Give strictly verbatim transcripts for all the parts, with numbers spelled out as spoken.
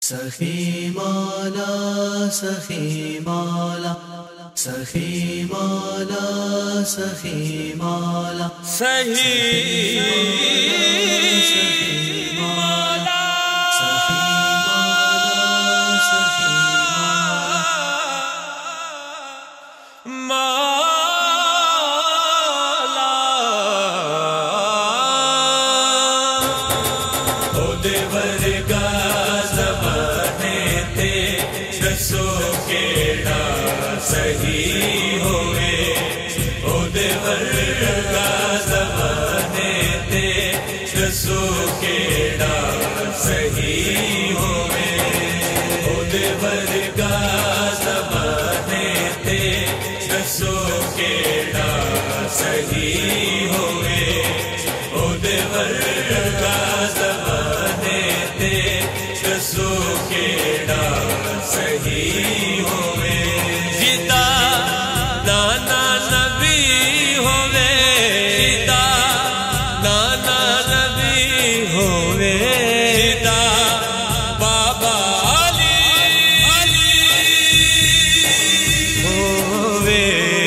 سخی مولا سخی مولا سخی مولا سخی مولا سخی مولا سخی مولا سخی مولا خود ورگا زمانے تے دسو کیڑا صحیح ہوئے خود ورگا زمانے تے دسو کیڑا صحیح ہوئے خود ورگا زمانے تے دسو کیڑا صحیح ہوئے خود ورگا زمانے تے دسو کیڑا صحیح ہوئے جدا نانا نبی ہوئے جدا نانا نبی ہوئے جدا بابا علی ہوئے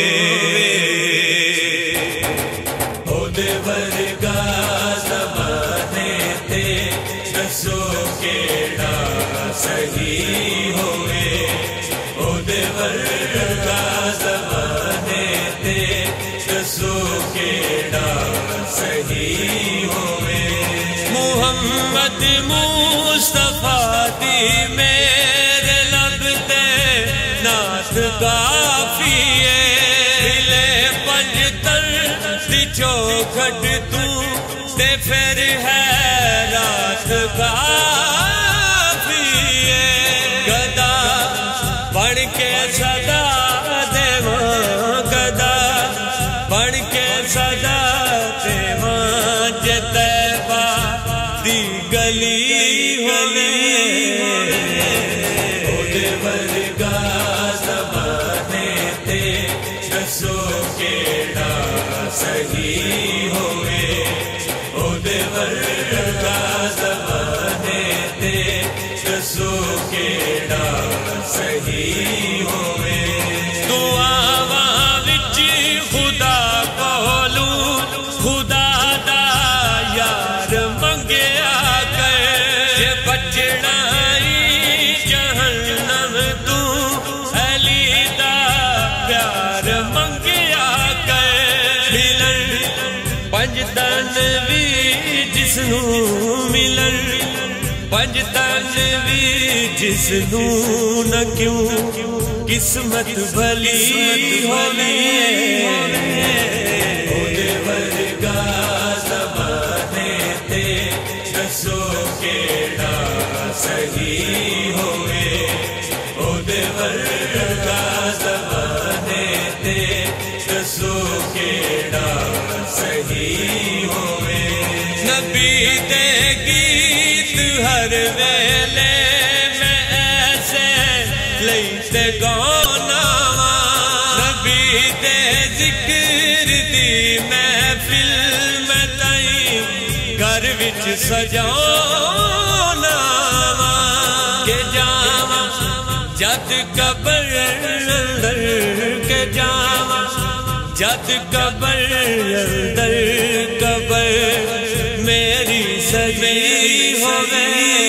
خود ورگا زمانے تے دسو کیڑا صحیح ہوئے خود ورگا زمانے تے دسو کیڑا صحیح ہوئے محمد مصطفیٰ دی میرے لب تے نعت کافی ہے ملے پنجتر دی چوکھٹ تو تے پھر ہے رات کافی ہے گدا بڑھ کے صدا دیواں گدا بڑھ کے صدا دیواں جے طیبہ دی گلی ہوئے خود ورگا زمانے تے دسو کیڑا صحیح ہوئے خود ورگا زمانے تے دسو کیڑا صحیح ہوئے دعاواں وچ خدا کولوں خدا دا یار منگیا کر جے بچنا ای جہنم تو علی دا پیار منگیا کر ملن پنج تن وی جس نوں ملن پنج تن وی جس نوں نہ کیوں قسمت بھلی ہوئی خود ورگا زمانے تے دسو کیڑا صحیح ہوئے خود ورگا زمانے تے دسو کیڑا صحیح ہوئے نبی دے گیت ہر ویلے میں ایسے لیتے گانا نبی دے ذکر دی محفل میں تائیں گھر وچ سجانا کہ جاواں جد قبر اندر کہ جاواں جد قبر اندر قبر میری سجی ہوئے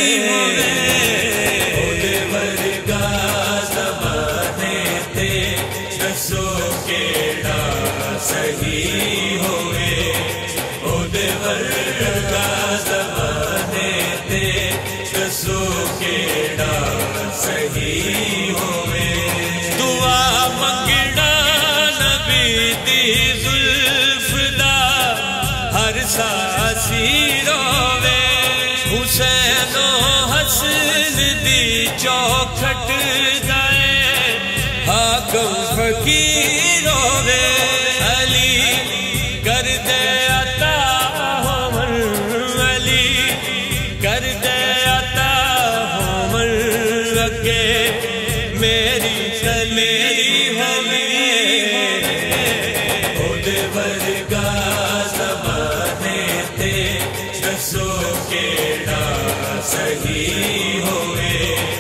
خود ورگا زمانے تے دسو کیڑا صحیح ہوئے خود ورگا زمانے تے دسو کیڑا صحیح ہوئے دعا منگنا نبی دی زلف دا ہر ساسی روے حسین و حسن دی چوکھٹ گئے حاکم فقیر روے علی کر دے عطا ہمر علی کر دے عطا ہمر اگے میری تلیری ہوئی خود ورگا زمانے تے دسو کیڑا صحیح ہوئے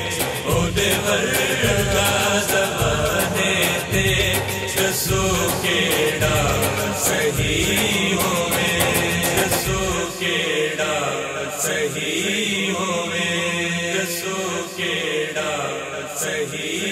دسو کیڑا صحیح ہوے دسو کیڑا صحیح ہوے دسو کیڑا صحیح